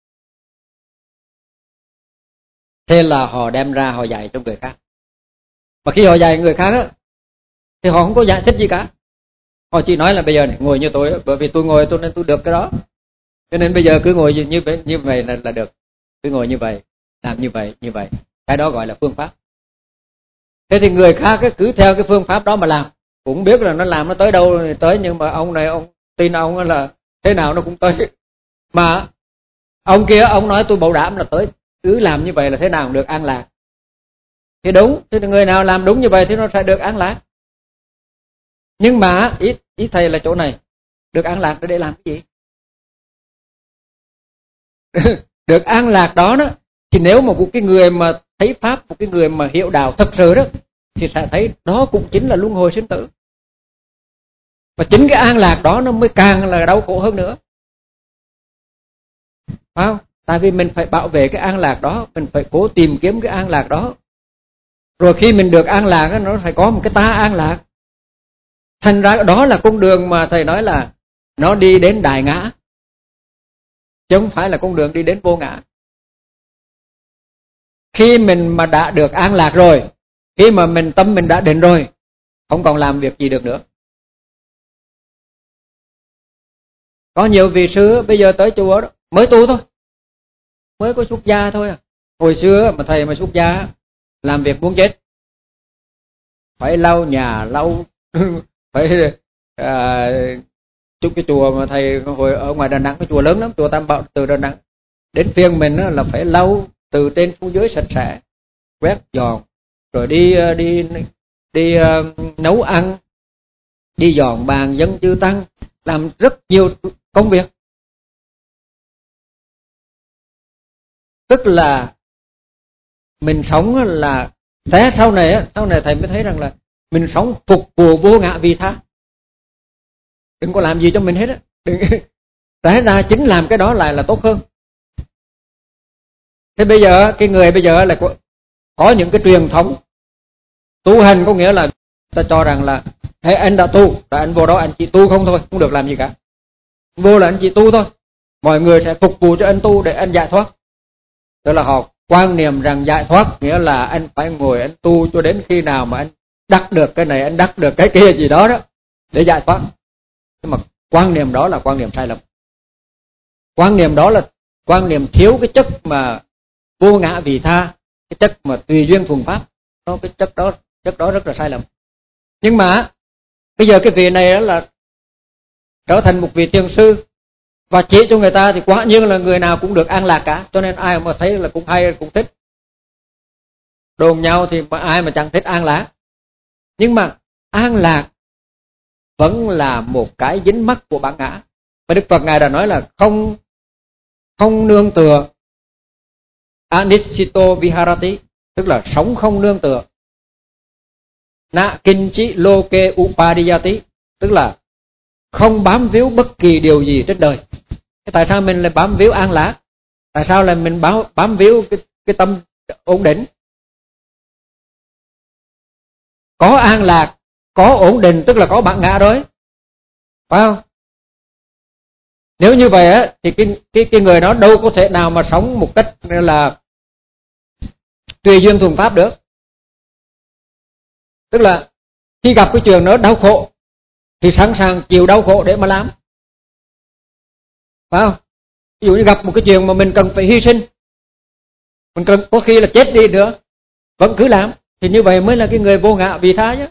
Thế là họ đem ra họ dạy cho người khác. Và khi họ dạy người khác á, thì họ không có giải thích gì cả. Họ chỉ nói là bây giờ này, ngồi như tôi, bởi vì tôi ngồi tôi nên tôi được cái đó, cho nên bây giờ cứ ngồi như vậy, như vậy là, là được. Cứ ngồi như vậy, làm như vậy, như vậy. Cái đó gọi là phương pháp. Thế thì người khác ấy, cứ theo cái phương pháp đó mà làm, cũng biết là nó làm nó tới đâu thì tới, nhưng mà ông này ông tin ông là thế nào nó cũng tới. Mà ông kia ông nói tôi bảo đảm là tới, cứ làm như vậy là thế nào cũng được an lạc. Thì đúng, thì người nào làm đúng như vậy thì nó sẽ được an lạc. Nhưng mà ý, ý thầy là chỗ này, được an lạc để làm cái gì? Được an lạc đó đó, thì nếu mà một cái người mà thấy pháp, một cái người mà hiểu đạo thật sự đó, thì sẽ thấy đó cũng chính là luân hồi sinh tử. Và chính cái an lạc đó nó mới càng là đau khổ hơn nữa, phải không? Tại vì mình phải bảo vệ cái an lạc đó, mình phải cố tìm kiếm cái an lạc đó. Rồi khi mình được an lạc, nó phải có một cái ta an lạc. Thành ra đó là con đường mà thầy nói là nó đi đến đại ngã, chứ không phải là con đường đi đến vô ngã. Khi mình mà đã được an lạc rồi, khi mà mình tâm mình đã định rồi, không còn làm việc gì được nữa. Có nhiều vị sư bây giờ tới chùa đó, mới tu thôi, mới có xuất gia thôi à. Hồi xưa mà thầy mà xuất gia làm việc muốn chết, phải lau nhà, lau phải à, chúc cái chùa mà thầy hồi ở ngoài Đà Nẵng, cái chùa lớn lắm, chùa Tam Bảo từ Đà Nẵng đến phiên mình là phải lau từ trên xuống dưới sạch sẽ, quét dọn, rồi đi đi đi, đi uh, nấu ăn, đi dọn bàn dân chư tăng, làm rất nhiều công việc. Tức là mình sống là thế. Sau này sau này thầy mới thấy rằng là mình sống phục vụ vô ngã vị tha, đừng có làm gì cho mình hết á. Thế ra chính làm cái đó lại là tốt hơn. Thế bây giờ cái người bây giờ là có, có những cái truyền thống tu hành, có nghĩa là ta cho rằng là hey, anh đã tu, là anh vô đó anh chỉ tu không thôi, không được làm gì cả. Vô là anh chỉ tu thôi, mọi người sẽ phục vụ cho anh tu để anh giải thoát. Tức là họ quan niệm rằng giải thoát nghĩa là anh phải ngồi anh tu cho đến khi nào mà anh đắc được cái này, anh đắc được cái kia gì đó đó để giải thoát. Nhưng mà quan niệm đó là quan niệm sai lầm. Quan niệm đó là quan niệm thiếu cái chất mà vô ngã vị tha, cái chất mà tùy duyên thuần pháp. Nó cái chất đó chất đó rất là sai lầm. Nhưng mà bây giờ cái vị này là trở thành một vị thiền sư và chỉ cho người ta thì quả nhiên là người nào cũng được an lạc cả, cho nên ai mà thấy là cũng hay, cũng thích. Đồn nhau thì mà ai mà chẳng thích an lạc. Nhưng mà an lạc vẫn là một cái dính mắc của bản ngã. Và Đức Phật Ngài đã nói là không không nương tựa, anisito viharati, tức là sống không nương tựa. Na kinchi loke upadiyati, tức là không bám víu bất kỳ điều gì trên đời. Thế tại sao mình lại bám víu an lạc? Tại sao lại mình bám, bám víu cái, cái tâm ổn định? Có an lạc, có ổn định, tức là có bản ngã rồi, phải không? Nếu như vậy á, thì cái, cái, cái người đó đâu có thể nào mà sống một cách là tùy duyên thuần pháp được. Tức là khi gặp cái chuyện đó đau khổ thì sẵn sàng chịu đau khổ để mà làm, phải không? Ví dụ như gặp một cái chuyện mà mình cần phải hy sinh, mình cần có khi là chết đi nữa, vẫn cứ làm, thì như vậy mới là cái người vô ngã vị tha chứ.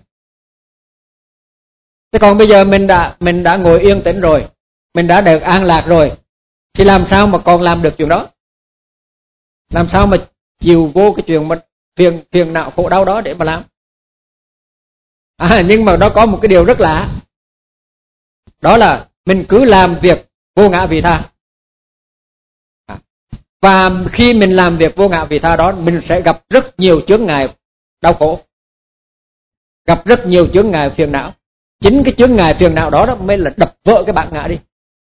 Thế còn bây giờ mình đã mình đã ngồi yên tĩnh rồi, mình đã được an lạc rồi, thì làm sao mà còn làm được chuyện đó? Làm sao mà chịu vô cái chuyện mà phiền phiền não khổ đau đó để mà làm? À, nhưng mà nó có một cái điều rất lạ, đó là mình cứ làm việc vô ngã vị tha. À, và khi mình làm việc vô ngã vị tha đó, mình sẽ gặp rất nhiều chướng ngại đau khổ, gặp rất nhiều chướng ngại phiền não. Chính cái chướng ngại phiền não đó, đó mới là đập vỡ cái bản ngã đi.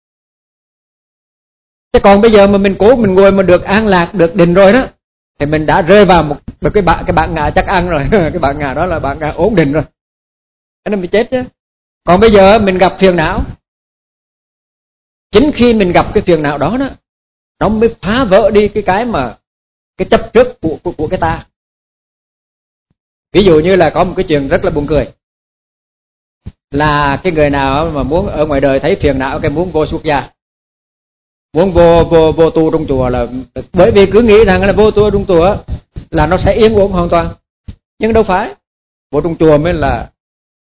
Thế còn bây giờ mà mình cố mình ngồi mà được an lạc, được định rồi đó, thì mình đã rơi vào một cái bản, cái bản ngã chắc ăn rồi. Cái bản ngã đó là bản ngã ổn định rồi, cái này mình chết chứ. Còn bây giờ mình gặp phiền não, chính khi mình gặp cái phiền não đó đó, nó mới phá vỡ đi cái cái mà cái chấp trước của, của, của cái ta. Ví dụ như là có một cái chuyện rất là buồn cười, là cái người nào mà muốn ở ngoài đời thấy phiền não cái muốn vô xuất gia, muốn vô vô vô tu trong chùa, là bởi vì cứ nghĩ rằng là vô tu trong chùa là nó sẽ yên ổn hoàn toàn. Nhưng đâu phải, vô trong chùa mới là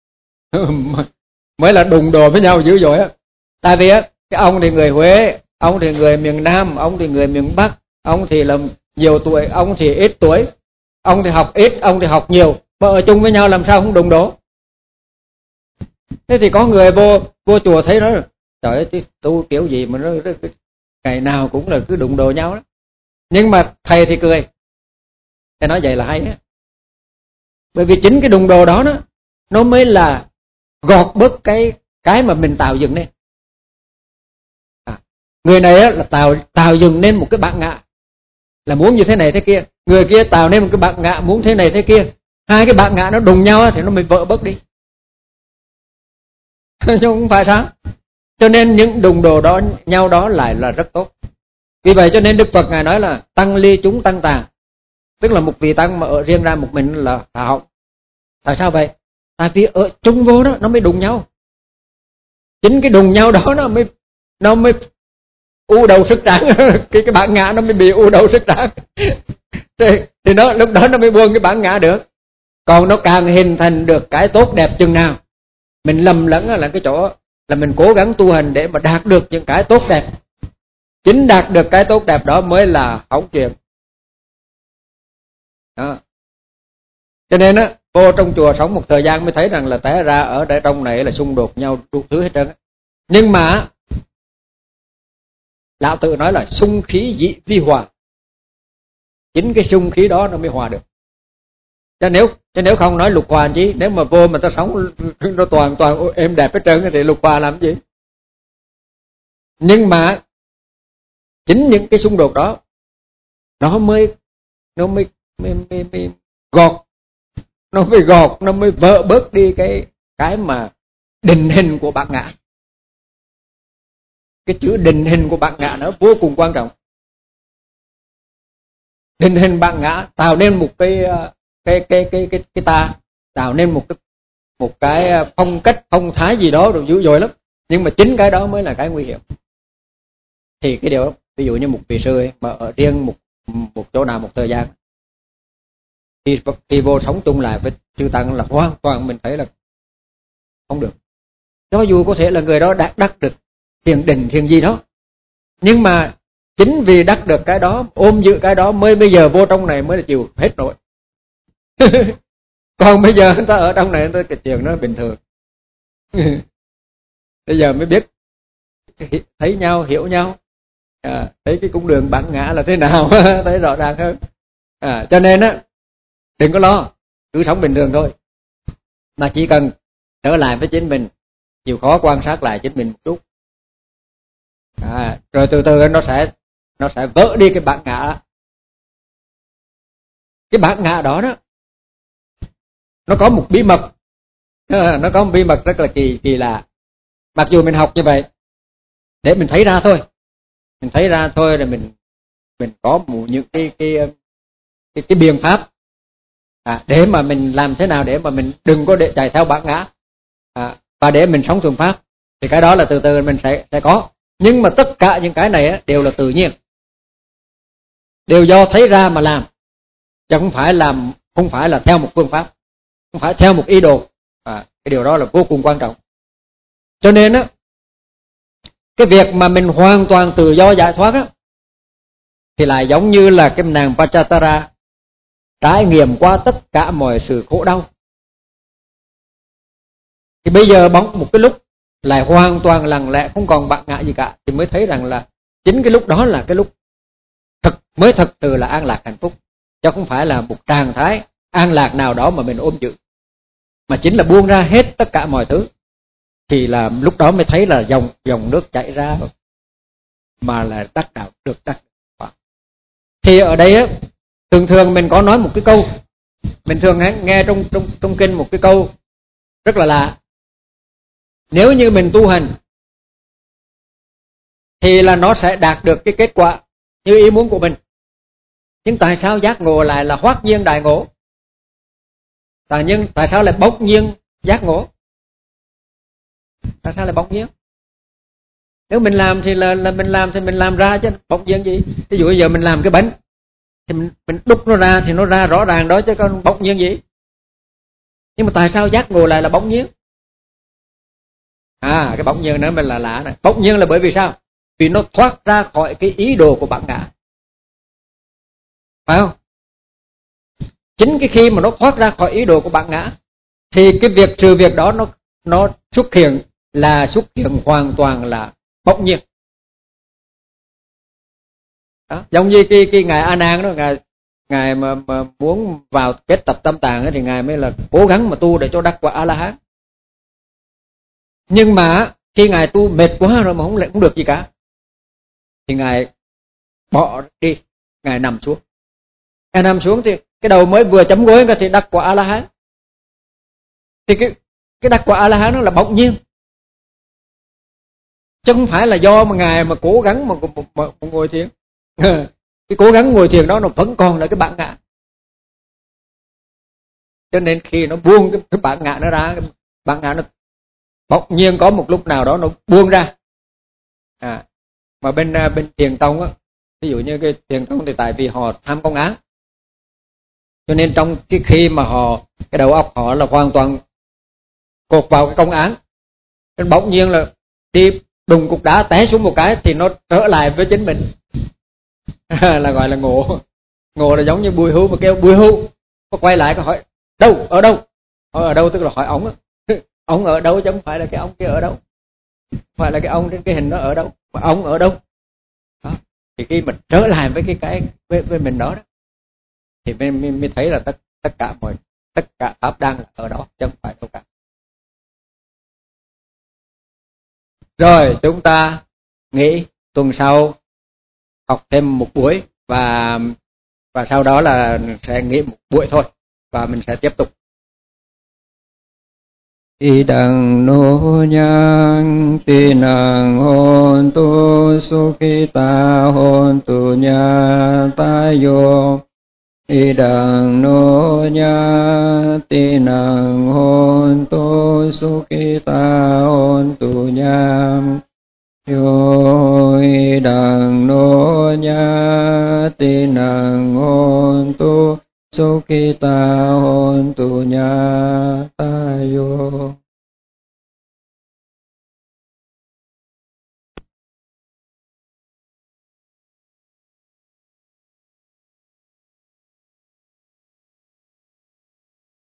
mới là đụng đồ với nhau dữ dội á. Tại vì á, cái ông thì người Huế, ông thì người miền Nam, ông thì người miền Bắc, ông thì là nhiều tuổi, ông thì ít tuổi, ông thì học ít, ông thì học nhiều, mà ở chung với nhau làm sao không đụng đổ. Thế thì có người vô vô chùa thấy nó, trời ơi, tu kiểu gì mà nó, nó ngày nào cũng là cứ đụng đồ nhau đó. Nhưng mà thầy thì cười, thầy nói vậy là hay á. Bởi vì chính cái đụng đồ đó đó, nó mới là gọt bớt cái cái mà mình tạo dựng lên. À, Người này á, là tạo tạo dựng nên một cái bản ngã là muốn như thế này thế kia, người kia tạo nên một cái bản ngã muốn thế này thế kia, hai cái bản ngã nó đụng nhau á, thì nó mới vỡ bớt đi. Chứ không phải sao? Cho nên những đụng đồ đó nhau đó lại là rất tốt. Vì vậy cho nên Đức Phật Ngài nói là tăng ly chúng tăng tàn, tức là một vị tăng mà ở riêng ra một mình là hạ họng. Tại sao vậy? Tại vì ở chung vô đó nó mới đụng nhau. Chính cái đụng nhau đó nó mới nó mới u đầu sức tráng cái cái bản ngã nó mới bị u đầu sức tráng. thì, thì nó lúc đó nó mới buông cái bản ngã được. Còn nó càng hình thành được cái tốt đẹp chừng nào, mình lầm lẫn là cái chỗ là mình cố gắng tu hành để mà đạt được những cái tốt đẹp. Chính đạt được cái tốt đẹp đó mới là hỏng chuyện đó. Cho nên á, vô trong chùa sống một thời gian mới thấy rằng là té ra ở đây trong này là xung đột nhau đủ thứ hết trơn. Nhưng mà Lão Tử nói là xung khí dị vi hòa. Chính cái xung khí đó nó mới hòa được. Chứ nếu chứ nếu không nói lục hòa chứ, nếu mà vô mà ta sống nó toàn toàn êm đẹp hết trơn thì lục hòa làm gì? Nhưng mà chính những cái xung đột đó nó mới nó mới mới, mới, mới gọt nó mới gọt nó mới vỡ bớt đi cái cái mà định hình của bản ngã. Cái chữ định hình của bản ngã nó vô cùng quan trọng. Định hình bản ngã tạo nên một cái cái cái cái cái cái ta, tạo nên một cái một cái phong cách phong thái gì đó rồi dữ dội lắm. Nhưng mà chính cái đó mới là cái nguy hiểm. Thì cái điều ví dụ như một vị sư ấy, mà ở riêng một một chỗ nào một thời gian, khi khi vô sống chung lại với chư tăng là hoàn toàn mình thấy là không được. Cho dù có thể là người đó đã đắc được thiền định thiền gì đó, nhưng mà chính vì đắc được cái đó, ôm giữ cái đó mới bây giờ vô trong này mới là chịu hết nổi. Còn bây giờ người ta ở trong này người ta cái chuyện nó bình thường. Bây giờ mới biết thấy nhau, hiểu nhau, à, thấy cái cung đường bản ngã là thế nào, thấy rõ ràng hơn. À, cho nên á, đừng có lo, cứ sống bình thường thôi, mà chỉ cần trở lại với chính mình, chịu khó quan sát lại chính mình một chút, à, rồi từ từ nó sẽ nó sẽ vỡ đi cái bản ngã. Cái bản ngã đó đó nó có một bí mật, nó có một bí mật rất là kỳ kỳ lạ. Mặc dù mình học như vậy để mình thấy ra thôi, mình thấy ra thôi là mình mình có một những cái cái cái, cái biện pháp, à, để mà mình làm thế nào để mà mình đừng có để chạy theo bản ngã, à, và để mình sống thuần pháp, thì cái đó là từ từ mình sẽ sẽ có. Nhưng mà tất cả những cái này á, đều là tự nhiên, đều do thấy ra mà làm, chứ không phải làm không phải là theo một phương pháp, không phải theo một ý đồ. À, cái điều đó là vô cùng quan trọng. Cho nên á, cái việc mà mình hoàn toàn tự do giải thoát á, thì lại giống như là cái nàng Pachatara trải nghiệm qua tất cả mọi sự khổ đau. Thì bây giờ bỗng một cái lúc lại hoàn toàn lặng lẽ, không còn bản ngã gì cả, thì mới thấy rằng là chính cái lúc đó là cái lúc thực mới thật sự là an lạc hạnh phúc, chứ không phải là một trạng thái an lạc nào đó mà mình ôm giữ, mà chính là buông ra hết tất cả mọi thứ. Thì là lúc đó mới thấy là dòng dòng nước chảy ra mà là đắc đạo được đắc. Thì ở đây á, thường thường mình có nói một cái câu, mình thường nghe trong trong trong kinh một cái câu rất là lạ. Nếu như mình tu hành thì là nó sẽ đạt được cái kết quả như ý muốn của mình. Nhưng tại sao giác ngộ lại là hoát nhiên đại ngộ? Tại nhưng tại sao lại bỗng nhiên giác ngộ? Tại sao lại bỗng nhiên? Nếu mình làm thì là, là mình làm thì mình làm ra chứ bỗng nhiên gì? Ví dụ bây giờ mình làm cái bánh thì mình, mình đúc nó ra thì nó ra rõ ràng đó, chứ còn bỗng nhiên gì? Nhưng mà tại sao giác ngộ lại là bỗng nhiên? À, cái bỗng nhiên nữa mình là lạ này. Bỗng nhiên là bởi vì sao? Vì nó thoát ra khỏi cái ý đồ của bản ngã, phải không? Chính cái khi mà nó thoát ra khỏi ý đồ của bản ngã thì cái việc trừ việc đó nó nó xuất hiện là xuất hiện hoàn toàn là bỗng nhiên. Đó, giống như cái cái ngài A Nan đó, ngài ngài mà, mà muốn vào kết tập tâm tạng ấy, thì ngài mới là cố gắng mà tu để cho đắc quả A La Hán. Nhưng mà khi ngài tu mệt quá rồi mà không lại không được gì cả, thì Ngài bỏ đi, Ngài nằm xuống. Ngài nằm xuống thì cái đầu mới vừa chấm gối thì đắc quả A-la-hán. Thì cái, cái đắc quả A-la-hán nó là bỗng nhiên, chứ không phải là do mà Ngài mà cố gắng mà, mà, mà, mà ngồi thiền. Cái cố gắng ngồi thiền đó nó vẫn còn là cái bản ngã. Cho nên khi nó buông cái, cái bản ngã nó ra, cái bản ngã nó bỗng nhiên có một lúc nào đó nó buông ra. À, mà bên bên thiền tông á, ví dụ như cái thiền tông thì tại vì họ tham công án, cho nên trong cái khi mà họ cái đầu óc họ là hoàn toàn cột vào cái công án, nên bỗng nhiên là đi đùng cục đá té xuống một cái thì nó trở lại với chính mình. Là gọi là ngộ. Ngộ là giống như bùi hưu mà kêu bùi hưu, có quay lại có hỏi đâu, ở đâu, hỏi ở đâu tức là hỏi ổng. Ông ở đâu chứ không phải là cái ông kia ở đâu, không phải là cái ông trên cái hình nó ở đâu, mà ông ở đâu đó. Thì khi mình trở lại với cái cái với, với mình đó, đó thì mình, mình, mình thấy là tất tất cả mọi tất cả pháp đang là ở đó chứ không phải đâu cả. Rồi chúng ta nghĩ tuần sau học thêm một buổi, và và sau đó là sẽ nghỉ một buổi thôi, và mình sẽ tiếp tục. Idang no nyang tinang hontu sukhita hontu nyatayo. Idang no nyang tinang hontu sukhita hontu nyam yo. Idang no nyang tinang hontu sukhita hontu nyatayo.